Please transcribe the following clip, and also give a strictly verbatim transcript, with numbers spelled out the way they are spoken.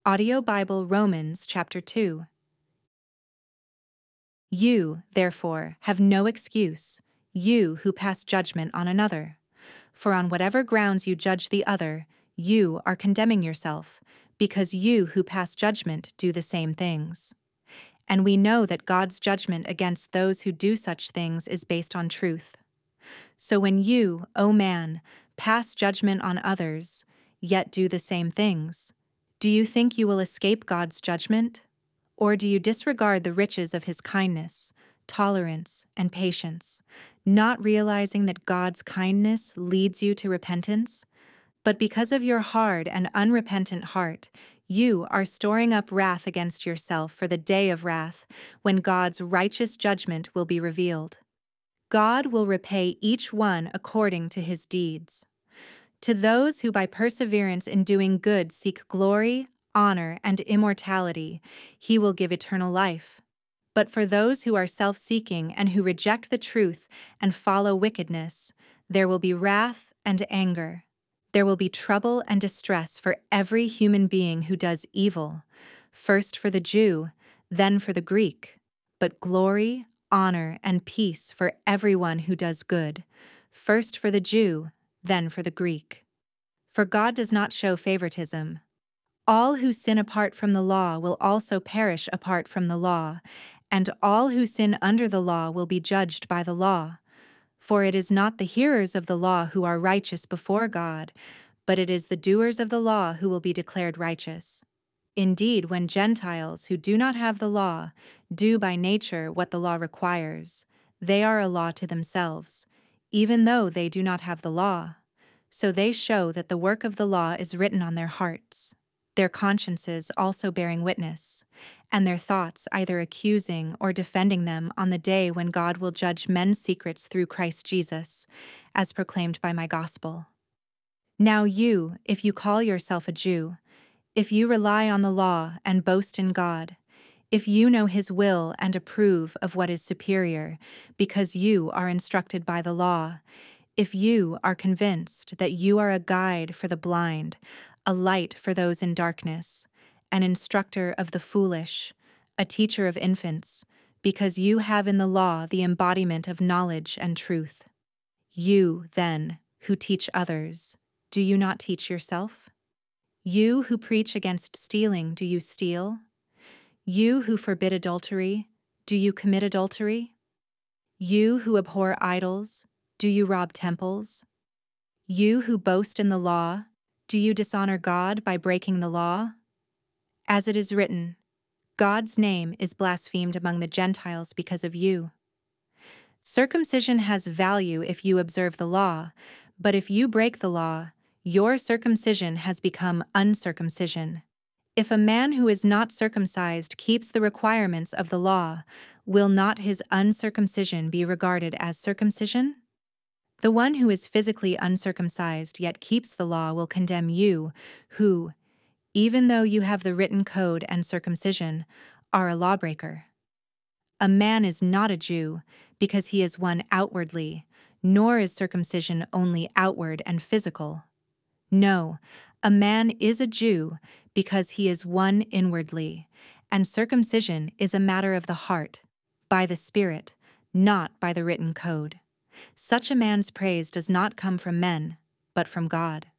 Audio Bible Romans chapter two. You, therefore, have no excuse, you who pass judgment on another. For on whatever grounds you judge the other, you are condemning yourself, because you who pass judgment do the same things. And we know that God's judgment against those who do such things is based on truth. So when you, O man, pass judgment on others, yet do the same things, do you think you will escape God's judgment? Or do you disregard the riches of his kindness, tolerance, and patience, not realizing that God's kindness leads you to repentance? But because of your hard and unrepentant heart, you are storing up wrath against yourself for the day of wrath, when God's righteous judgment will be revealed. God will repay each one according to his deeds. To those who by perseverance in doing good seek glory, honor, and immortality, he will give eternal life. But for those who are self-seeking and who reject the truth and follow wickedness, there will be wrath and anger. There will be trouble and distress for every human being who does evil, first for the Jew, then for the Greek, but glory, honor, and peace for everyone who does good, first for the Jew, then for the Greek. For God does not show favoritism. All who sin apart from the law will also perish apart from the law, and all who sin under the law will be judged by the law. For it is not the hearers of the law who are righteous before God, but it is the doers of the law who will be declared righteous. Indeed, when Gentiles who do not have the law do by nature what the law requires, they are a law to themselves, even though they do not have the law. So they show that the work of the law is written on their hearts, their consciences also bearing witness, and their thoughts either accusing or defending them on the day when God will judge men's secrets through Christ Jesus, as proclaimed by my gospel. Now you, if you call yourself a Jew, if you rely on the law and boast in God, if you know his will and approve of what is superior, because you are instructed by the law, if you are convinced that you are a guide for the blind, a light for those in darkness, an instructor of the foolish, a teacher of infants, because you have in the law the embodiment of knowledge and truth. You, then, who teach others, do you not teach yourself? You who preach against stealing, do you steal? You who forbid adultery, do you commit adultery? You who abhor idols, do you rob temples? You who boast in the law, do you dishonor God by breaking the law? As it is written, God's name is blasphemed among the Gentiles because of you. Circumcision has value if you observe the law, but if you break the law, your circumcision has become uncircumcision. If a man who is not circumcised keeps the requirements of the law, will not his uncircumcision be regarded as circumcision? The one who is physically uncircumcised yet keeps the law will condemn you, who, even though you have the written code and circumcision, are a lawbreaker. A man is not a Jew because he is one outwardly, nor is circumcision only outward and physical. No, a man is a Jew because he is one inwardly, and circumcision is a matter of the heart, by the Spirit, not by the written code. Such a man's praise does not come from men, but from God.